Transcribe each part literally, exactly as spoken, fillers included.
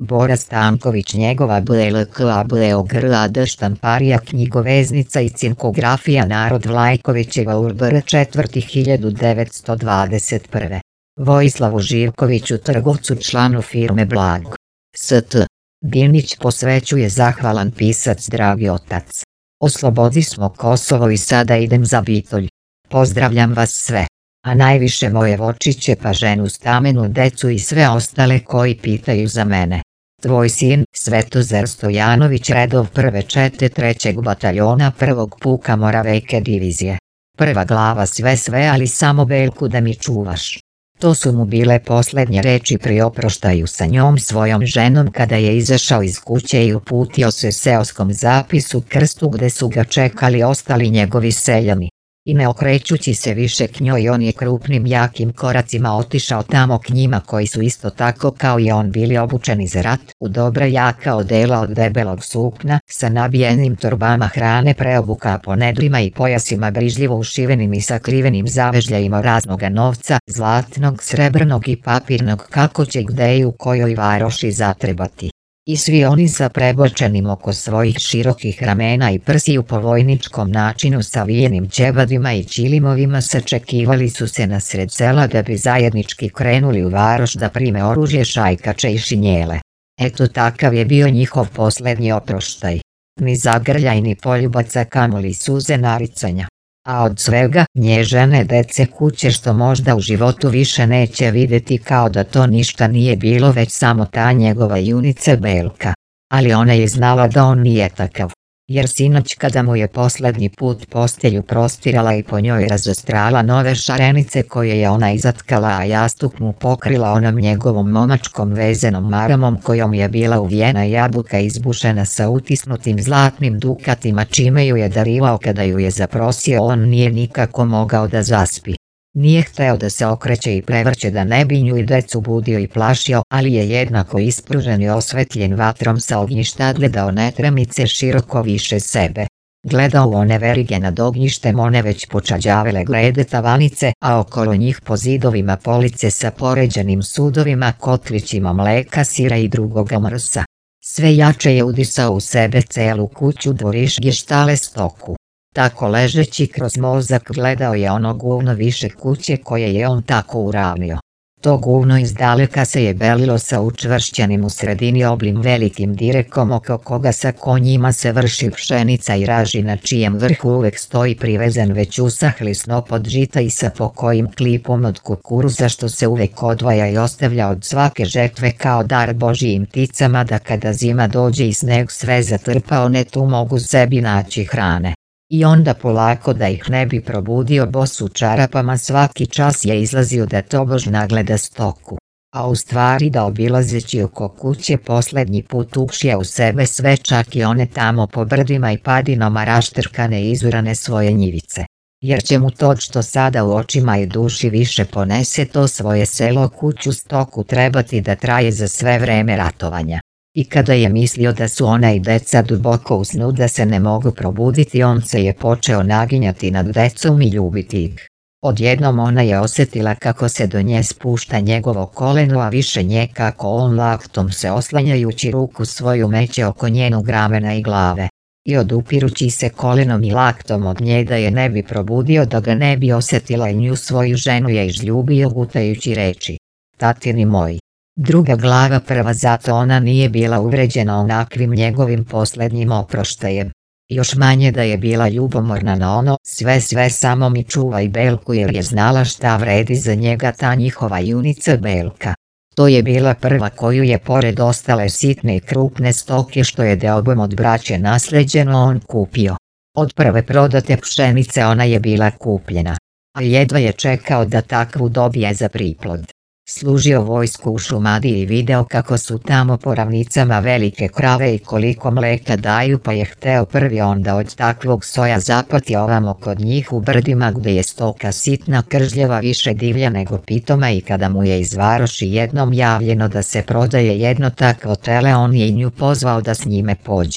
Bora Stanković, njegova B L K A Beograd štamparija, knjigoveznica i cinkografija Narod Vlajkovićeva U R B R četvrti hiljadu devetsto dvadeset prve. Vojislavu Živkoviću, trgovcu, članu firme Blago S T Dinić, posvećuje zahvalan pisac Dragi otac. Oslobodi smo Kosovo i sada idem za Bitolj. Pozdravljam vas sve, a najviše moje vočiće, pa ženu Stamenu, decu i sve ostale koji pitaju za mene. Tvoj sin, Svetozar Stojanović, redov prve čete trećeg bataljona prvog puka Moravejke divizije. Prva glava, sve sve, ali samo Belku da mi čuvaš. To su mu bile posljednje reči pri oproštaju sa njom, svojom ženom, kada je izašao iz kuće i uputio se seoskom zapisu Krstu, gde su ga čekali ostali njegovi seljani. I ne okrećući se više k njoj, on je krupnim jakim koracima otišao tamo k njima, koji su isto tako kao i on bili obučeni za rat, u dobra jaka odela od debelog sukna, sa nabijenim torbama hrane, preobuka po nedrima i pojasima brižljivo ušivenim i sakrivenim zavežljajima raznoga novca, zlatnog, srebrnog i papirnog, kako će gde i u kojoj varoši zatrebati. I svi oni sa prebočenim oko svojih širokih ramena i prsi po vojničkom načinu savijenim ćebadima i ćilimovima sačekivali su se nasred sela da bi zajednički krenuli u varoš da prime oružje, šajkače i šinjele. Eto, takav je bio njihov posljednji oproštaj. Ni zagrljaj ni poljubaca, kamoli suze naricanja. A od svega, nje žene, dece, kuće, što možda u životu više neće vidjeti, kao da to ništa nije bilo, već samo ta njegova junica Belka. Ali ona je znala da on nije takav. Jer sinoć, kada mu je posljednji put postelju prostirala i po njoj razostrala nove šarenice koje je ona izatkala, a jastuk mu pokrila onom njegovom momačkom vezenom maramom kojom je bila uvijena jabuka izbušena sa utisnutim zlatnim dukatima, čime ju je darivao kada ju je zaprosio, on nije nikako mogao da zaspi. Nije hteo da se okreće i prevrće, da ne bi nju i decu budio i plašio, ali je jednako ispružen i osvetljen vatrom sa ognjišta gledao netremice široko više sebe. Gledao u one verige nad ognjištem, one već počađavele glede tavanice, a okolo njih po zidovima police sa poređenim sudovima, kotlićima mleka, sira i drugoga mrsa. Sve jače je udisao u sebe celu kuću, dvorišće, štale, stoku. Tako ležeći kroz mozak gledao je ono guvno više kuće koje je on tako uravnio. To guvno izdaleka se je belilo sa učvršćenim u sredini oblim velikim direkom, oko koga sa konjima se vrši pšenica i raži, na čijem vrhu uvek stoji privezen već usahli snop od žita i sa pokojim klipom od kukuruza, što se uvek odvaja i ostavlja od svake žetve kao dar Božijim pticama, da kada zima dođe i sneg sve zatrpa, one tu mogu sebi naći hrane. I onda polako, da ih ne bi probudio bos u čarapama, svaki čas je izlazio da tobož nagleda stoku. A u stvari da, obilazeći oko kuće, posljednji put upšija u sebe sve, čak i one tamo po brdima i padinama raštrkane i izurane svoje njivice. Jer će mu to što sada u očima i duši više ponese, to svoje selo, kuću, stoku, trebati da traje za sve vreme ratovanja. I kada je mislio da su ona i deca duboko u snu, da se ne mogu probuditi, on se je počeo naginjati nad decom i ljubiti ih. Odjednom ona je osjetila kako se do nje spušta njegovo koleno, a više nje kako on laktom se oslanjajući ruku svoju meće oko njenog ramena i glave. I odupirući se kolenom i laktom od nje da je ne bi probudio, da ga ne bi osjetila, i nju svoju ženu je izljubio gutajući reči: tatini moj. Druga glava, prva, zato ona nije bila uvređena onakvim njegovim posljednjim oproštajem. Još manje da je bila ljubomorna na ono sve sve samo mi čuvaj Belku, jer je znala šta vredi za njega ta njihova junica Belka. To je bila prva koju je pored ostale sitne i krupne stoke što je deobom od braće nasleđeno on kupio. Od prve prodate pšenice ona je bila kupljena, a jedva je čekao da takvu dobije za priplod. Služio vojsku u Šumadiji i video kako su tamo po ravnicama velike krave i koliko mleka daju, pa je hteo prvi onda od takvog soja zapati ovamo kod njih u brdima, gde je stoka sitna, kržljava, više divlja nego pitoma, i kada mu je iz varoši jednom javljeno da se prodaje jedno takvo tele, on je i nju pozvao da s njime pođe.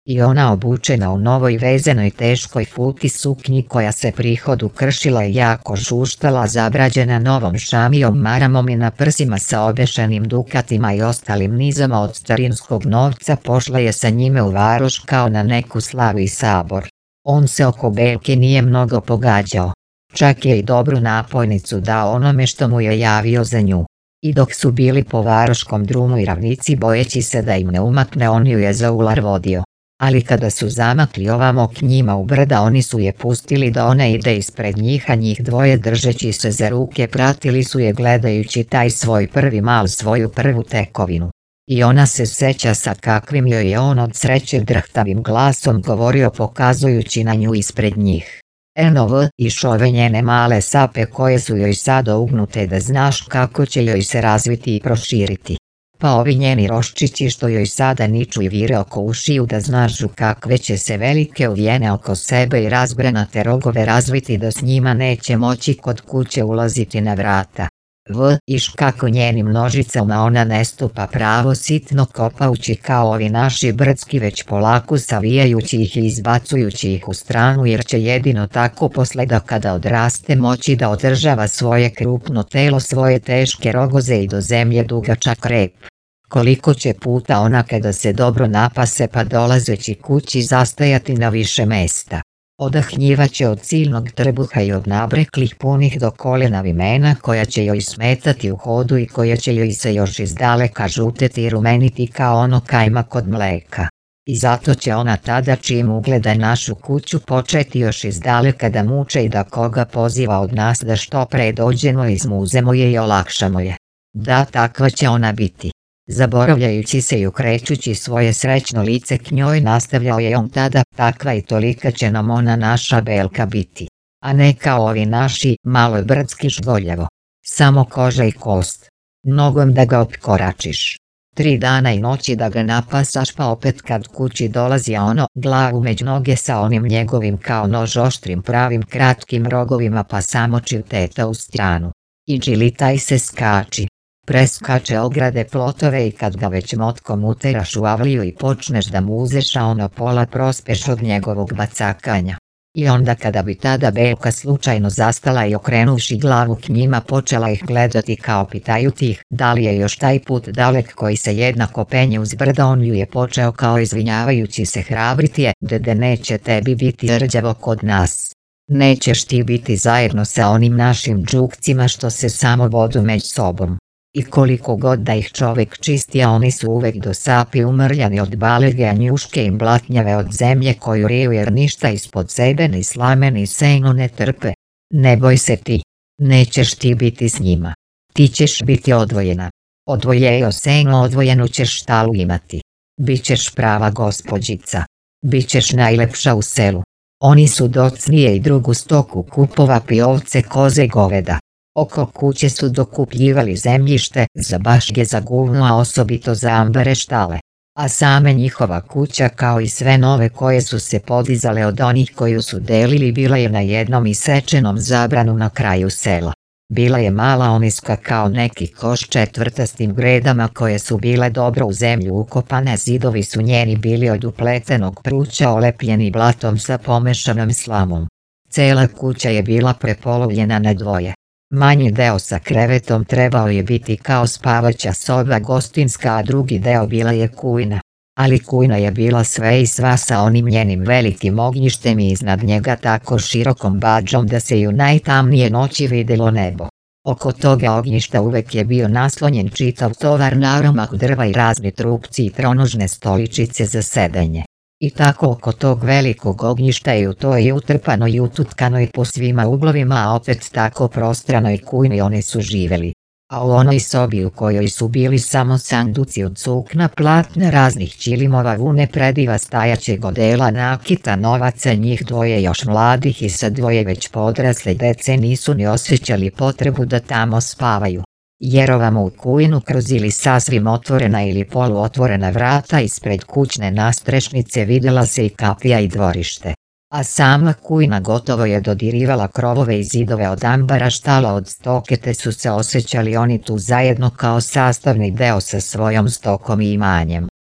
i ona obučena u novoj vezenoj teškoj futi suknji koja se prihodu kršila i jako žuštala, zabrađena novom šamijom maramom i na prsima sa obešenim dukatima i ostalim nizama od starinskog novca, pošla je sa njime u varoš kao na neku slavu i sabor. On se oko Belke nije mnogo pogađao, čak je i dobru napojnicu dao onome što mu je javio za nju. I dok su bili po varoškom drumu i ravnici bojeći se da im ne umakne, on ju je za ular vodio. Ali kada su zamakli ovamo k njima u brda, oni su je pustili da ona ide ispred njih, a njih dvoje držeći se za ruke pratili su je gledajući taj svoj prvi mal, svoju prvu tekovinu. I ona se seća sa kakvim joj je on od sreće drhtavim glasom govorio pokazujući na nju ispred njih. Eno v, iš ove njene male sape koje su joj sad ugnute, da znaš kako će joj se razviti i proširiti. Pa ovi njeni roščići što joj sada niču i vire oko ušiju, da znaš u kakve će se velike uvijene oko sebe i razbrenate rogove razviti, da s njima neće moći kod kuće ulaziti na vrata. V, iš kako njenim nožicama ona ne stupa pravo, sitno kopaući kao ovi naši brdski, već polako savijajući ih i izbacujući ih u stranu, jer će jedino tako posle da kada odraste moći da održava svoje krupno telo, svoje teške rogoze i do zemlje dugačak rep. Koliko će puta ona kada se dobro napase pa dolazeći kući zastajati na više mesta. Odahnjivaće od silnog trbuha i od nabreklih punih do kolena vimena koja će joj smetati u hodu i koja će joj se još izdaleka žuteti i rumeniti kao ono kajmak od mleka. I zato će ona tada, čim ugleda našu kuću, početi još izdaleka da muče i da koga poziva od nas da što pre dođemo i izmuzemo je i olakšamo je. Da, takva će ona biti. Zaboravljajući se i okrećući svoje srećno lice k njoj, nastavljao je on tada, takva i tolika će nam ona naša Belka biti. A ne kao ovi naši, malo brdski žgoljavo. Samo koža i kost. Nogom da ga opkoračiš. Tri dana i noći da ga napasaš, pa opet kad kući dolazi, a ono, glavu među noge sa onim njegovim kao nož oštrim pravim kratkim rogovima, pa samo čivteta u stranu. I džilitaj se skači. Preskače ograde, plotove i kad ga već motkom uteraš u avliju i počneš da muzeš, a ono pola prospeš od njegovog bacakanja. I onda kada bi tada Belka slučajno zastala i okrenuvši glavu k njima počela ih gledati kao pitajući ih da li je još taj put dalek koji se jednako penje uz brda, on ju je počeo kao izvinjavajući se hrabriti je, dede, neće tebi biti rđavo kod nas. Nećeš ti biti zajedno sa onim našim džukcima što se samo vodu među sobom. I koliko god da ih čovek čisti, a oni su uvek do sapi umrljani od balege, a njuške im blatnjave od zemlje koju riju, jer ništa ispod sebe ni slame ni seno ne trpe. Ne boj se ti. Nećeš ti biti s njima. Ti ćeš biti odvojena. Odvojejo seno, odvojenu ćeš štalu imati. Bićeš prava gospođica. Bićeš najlepša u selu. Oni su docnije i drugu stoku kupova, ovce, koze, goveda. Oko kuće su dokupljivali zemljište za baške, za guvno, a osobito za ambare štale. A same njihova kuća, kao i sve nove koje su se podizale od onih koju su delili, bila je na jednom isečenom zabranu na kraju sela. Bila je mala oniska kao neki koš četvrtastim gredama koje su bile dobro u zemlju ukopane, zidovi su njeni bili od upletenog pruća olepljeni blatom sa pomešanom slamom. Cela kuća je bila prepolovljena na dvoje. Manji deo sa krevetom trebao je biti kao spavaća soba gostinska, a drugi deo bila je kujna. Ali kujna je bila sve i sva sa onim njenim velikim ognjištem i iznad njega tako širokom badžom da se i u najtamnije noći videlo nebo. Oko toga ognjišta uvek je bio naslonjen čitav tovar naromah drva i razni trupci i tronožne stoličice za sedenje. I tako oko tog velikog ognjišta i u toj utrpanoj i ututkanoj po svima uglovima, a opet tako prostranoj kujni oni su živeli. A u onoj sobi u kojoj su bili samo sanduci od sukna, platna, raznih ćilimova, vune, prediva, stajaćeg odela, nakita, novaca, njih dvoje još mladih i sa dvoje već podrasle dece nisu ni osjećali potrebu da tamo spavaju. Jer ovamo u kujnu kroz ili sasvim otvorena ili poluotvorena vrata ispred kućne nastrešnice vidjela se i kapija i dvorište. A sama kujna gotovo je dodirivala krovove i zidove od ambara štala od stoke, te su se osjećali oni tu zajedno kao sastavni deo sa svojom stokom i imanjem.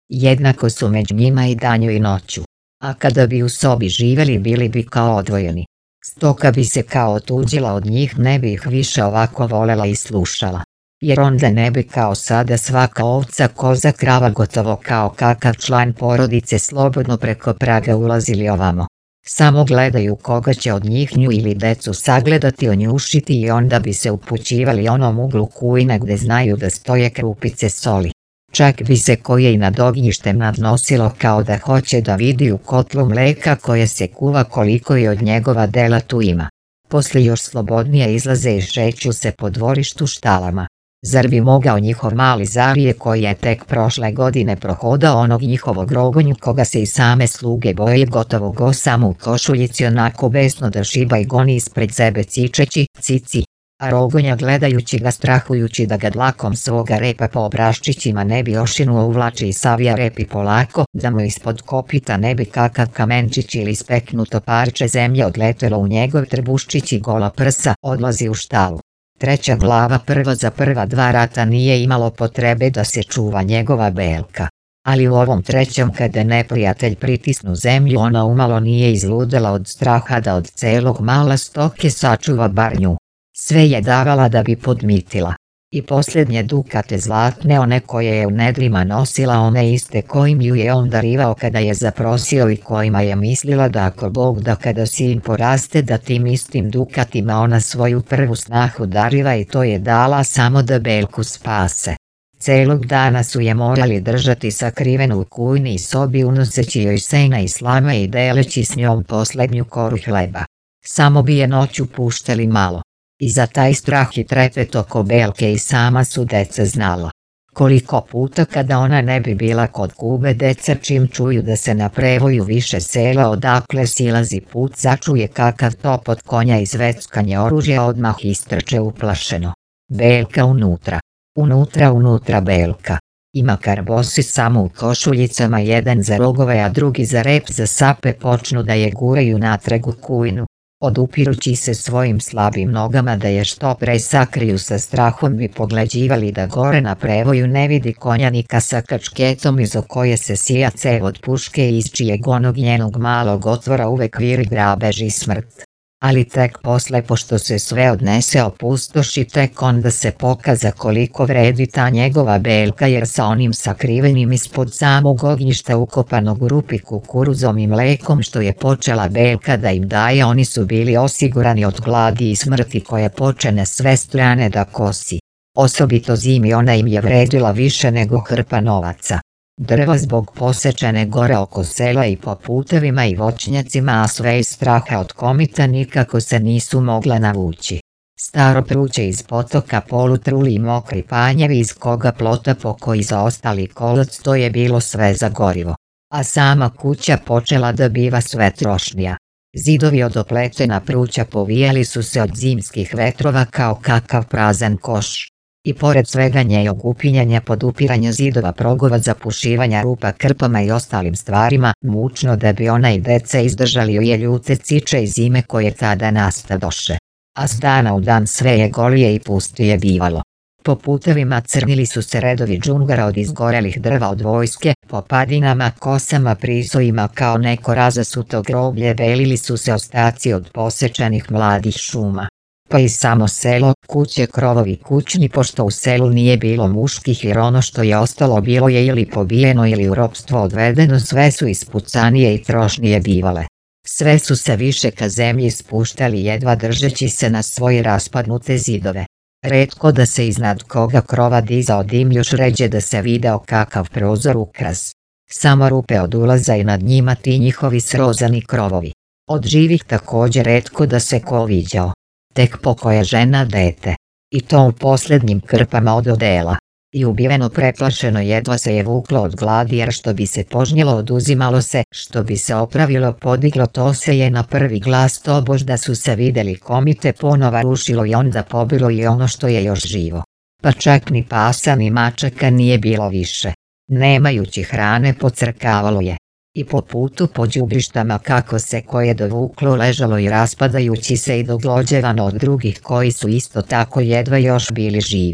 Jednako su među njima i danju i noću, a kada bi u sobi živjeli bili bi kao odvojeni. Stoka bi se kao otuđila od njih, ne bi ih više ovako volela i slušala. Jer onda ne bi kao sada svaka ovca, koza, krava gotovo kao kakav član porodice slobodno preko praga ulazili ovamo. Samo gledaju koga će od njih nju ili decu sagledati, onjušiti i onda bi se upućivali onom uglu kujna gde znaju da stoje krupice soli. Čak bi se koje i nad ognjištem nadnosilo kao da hoće da vidi u kotlu mleka koje se kuva koliko i od njegova dela tu ima. Poslije još slobodnije izlaze i šeću se po dvorištu štalama. Zar bi mogao njihov mali Zarije koji je tek prošle godine prohodao onog njihovog Rogonju koga se i same sluge boje gotovo go samo u košuljici onako besno da šiba i goni ispred sebe cičeći cici, a Rogonja gledajući ga strahujući da ga dlakom svoga repa po obraščićima ne bi ošinuo uvlači i savija repi polako da mu ispod kopita ne bi kakav kamenčić ili speknuto parče zemlje odletelo u njegov trbuščić i gola prsa, odlazi u štalu. Treća glava prva za prva dva rata nije imalo potrebe da se čuva njegova Belka. Ali u ovom trećem kada neprijatelj pritisnu zemlju ona umalo nije izludela od straha da od celog mala stoke sačuva bar nju. Sve je davala da bi podmitila. I posljednje dukate zlatne, one koje je u nedrima nosila, one iste kojim ju je on darivao kada je zaprosio i kojima je mislila da ako Bog da kada sin poraste da tim istim dukatima ona svoju prvu snahu dariva i to je dala samo da Belku spase. Celog dana su je morali držati sakrivenu u kujni i sobi unoseći joj sena i slame i deleći s njom poslednju koru hleba. Samo bi je noću puštali malo. I za taj strah i trepet oko Belke i sama su deca znala. Koliko puta kada ona ne bi bila kod Kube, deca čim čuju da se na prevoju više sela odakle silazi put začuje kakav topot konja i zveckanje oružja odmah istrče uplašeno. Belka unutra. Unutra, unutra Belka. I makar bosi samo u košuljicama, jedan za rogove a drugi za rep za sape, počnu da je guraju natrag u kujnu. Odupirući se svojim slabim nogama da je što pre sakriju, sa strahom bi pogleđivali da gore na prevoju ne vidi konjanika sa kačketom iza koje se sija cev od puške i iz čijeg onog njenog malog otvora uvek viri grabež i smrt. Ali tek posle, pošto se sve odnese opustoši, tek onda se pokaza koliko vredi ta njegova Belka, jer sa onim sakrivenim ispod samog ognjišta ukopanog u rupi kukuruzom i mlekom što je počela Belka da im daje, oni su bili osigurani od gladi i smrti koje poče na sve strane da kosi. Osobito zimi ona im je vredila više nego hrpa novaca. Drva zbog posečene gore oko sela i po putevima i voćnjacima, a sve iz straha od komita nikako se nisu mogla navući. Staro pruće iz potoka, polutruli i mokri panjevi iz koga plota po koji zaostali kolac, to je bilo sve za gorivo. A sama kuća počela da biva sve trošnija. Zidovi od opletena pruća povijali su se od zimskih vetrova kao kakav prazan koš. I pored svega njejog upinjanja, podupiranja zidova, progova, zapušivanja rupa krpama i ostalim stvarima, mučno da bi ona i deca izdržali je ljute ciče i zime koje tada nastadoše. A s dana u dan sve je golije i pustije bivalo. Po putevima crnili su se redovi džungara od izgorelih drva od vojske, po padinama, kosama, prisojima kao neko razasuto groblje belili su se ostaci od posečenih mladih šuma. Pa i samo selo, kuće, krovovi kućni, pošto u selu nije bilo muških jer ono što je ostalo bilo je ili pobijeno ili u ropstvo odvedeno, sve su ispucanije i trošnije bivale. Sve su se više ka zemlji spuštali jedva držeći se na svoje raspadnute zidove. Retko da se iznad koga krova dizao dim, još ređe da se video kakav prozor ukras. Samo rupe od ulaza i nad njima ti njihovi srozani krovovi. Od živih također retko da se ko viđao. Tek pokoja žena, dete. I to u posljednjim krpama od odela. I ubiveno preplašeno jedva se je vuklo od gladi, jer što bi se požnjelo oduzimalo se, što bi se opravilo podiglo to se je na prvi glas tobož da su se videli komite ponova rušilo i onda pobilo i ono što je još živo. Pa čak ni pasa ni mačaka nije bilo više. Nemajući hrane pocrkavalo je. I po putu po đubrištama kako se koje dovuklo ležalo i raspadajući se i doglođevano od drugih koji su isto tako jedva još bili živi.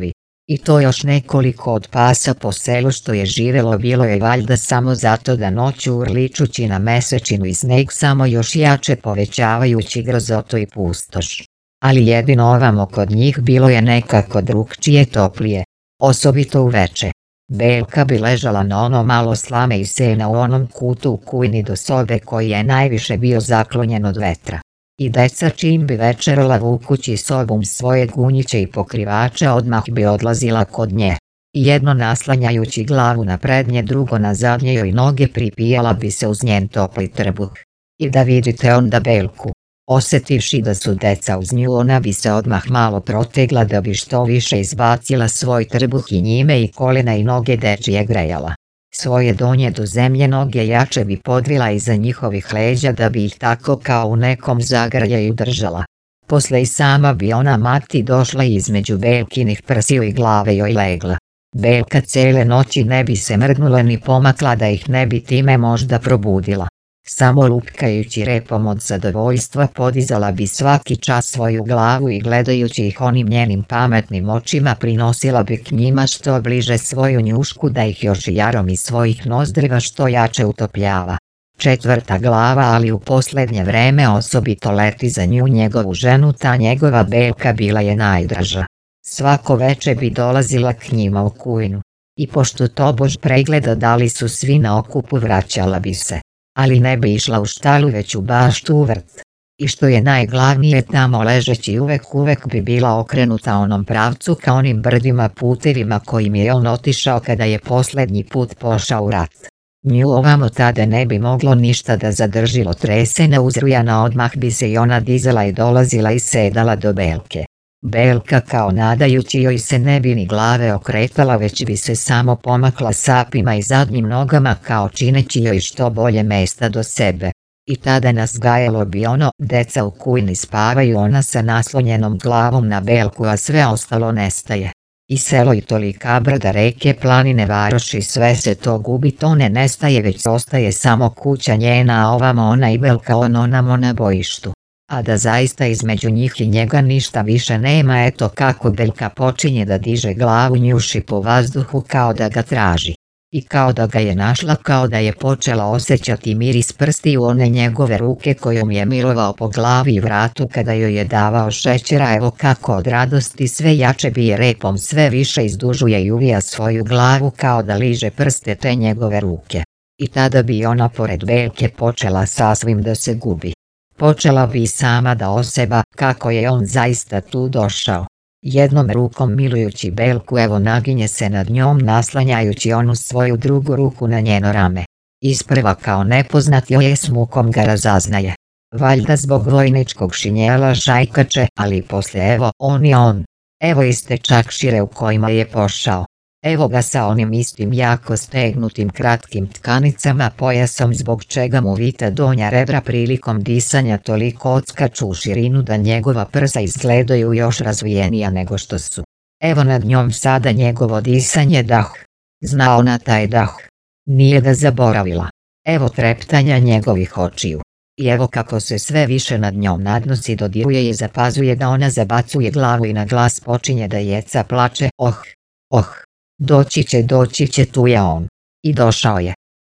I to još nekoliko od pasa po selu što je živelo bilo je valjda samo zato da noću urličući na mesečinu i sneg samo još jače povećavajući grozotu i pustoš. Ali jedino ovamo kod njih bilo je nekako drukčije toplije, osobito uveče. Belka bi ležala na ono malo slame i sena u onom kutu u kujni do sobe koji je najviše bio zaklonjen od vetra. I deca čim bi večerala vukući sobom svoje gunjiće i pokrivače odmah bi odlazila kod nje. I jedno naslanjajući glavu na prednje, drugo na zadnje joj noge, pripijala bi se uz njen topli trbuh. I da vidite onda Belku. Osjetivši da su deca uz nju, ona bi se odmah malo protegla da bi što više izbacila svoj trbuh i njime i kolena i noge dečije grejala. Svoje donje do zemlje noge jače bi podvila iza njihovih leđa da bi ih tako kao u nekom zagrljaju držala. Posle i sama bi ona mati došla i između Belkinih prsiju i glave joj legla. Belka cele noći ne bi se mrdnula ni pomakla da ih ne bi time možda probudila. Samo lupkajući repom od zadovoljstva podizala bi svaki čas svoju glavu i gledajući ih onim njenim pametnim očima prinosila bi k njima što bliže svoju njušku da ih još jarom iz svojih nozdriva što jače utopljava. Četvrta glava, ali u posljednje vreme osobito leti za nju njegovu ženu, ta njegova Belka bila je najdraža. Svako veče bi dolazila k njima u kujnu. I pošto tobož pregleda da li su svi na okupu, vraćala bi se. Ali ne bi išla u štalu već u baštu u vrt. I što je najglavnije, tamo ležeći uvek uvek bi bila okrenuta onom pravcu ka onim brdima putevima kojim je on otišao kada je posljednji put pošao u rat. Nju ovamo tada ne bi moglo ništa da zadržilo, tresena uzrujana odmah bi se i ona dizala i dolazila i sedala do Belke. Belka kao nadajući joj se ne bi ni glave okretala već bi se samo pomakla sapima i zadnjim nogama kao čineći joj što bolje mesta do sebe. I tada nas gajalo bi ono, deca u kujni spavaju, ona sa naslonjenom glavom na Belku, a sve ostalo nestaje. I selo i tolika brda, reke, planine, varoši, sve se to gubi, to ne nestaje već ostaje samo kuća njena, a ovamo ona i Belka on onamo na bojištu. A da zaista između njih i njega ništa više nema, eto kako Belka počinje da diže glavu, njuši po vazduhu kao da ga traži. I kao da ga je našla, kao da je počela osjećati miris prstiju one njegove ruke kojom je milovao po glavi i vratu kada joj je davao šećera, evo kako od radosti sve jače bije repom, sve više izdužuje i uvija svoju glavu kao da liže prste te njegove ruke. I tada bi ona pored Belke počela sasvim da se gubi. Počela bi sama da oseba kako je on zaista tu došao. Jednom rukom milujući Belku, evo naginje se nad njom naslanjajući onu svoju drugu ruku na njeno rame. Isprva kao nepoznat joj je s mukom ga razaznaje. Valjda zbog vojničkog šinjela šajkače, ali poslije evo on je on. Evo iste čakšire u kojima je pošao. Evo ga sa onim istim jako stegnutim kratkim tkanicama, pojasom zbog čega mu vita donja rebra prilikom disanja toliko odskaču u širinu da njegova prsa izgledaju još razvijenija nego što su. Evo nad njom sada njegovo disanje, dah. Zna ona taj dah. Nije ga zaboravila. Evo treptanja njegovih očiju. I evo kako se sve više nad njom nadnosi, dodiruje i zapazuje da ona zabacuje glavu i na glas počinje da jeca, plače, oh, oh. Doći će, doći će, tu je on. I došao je.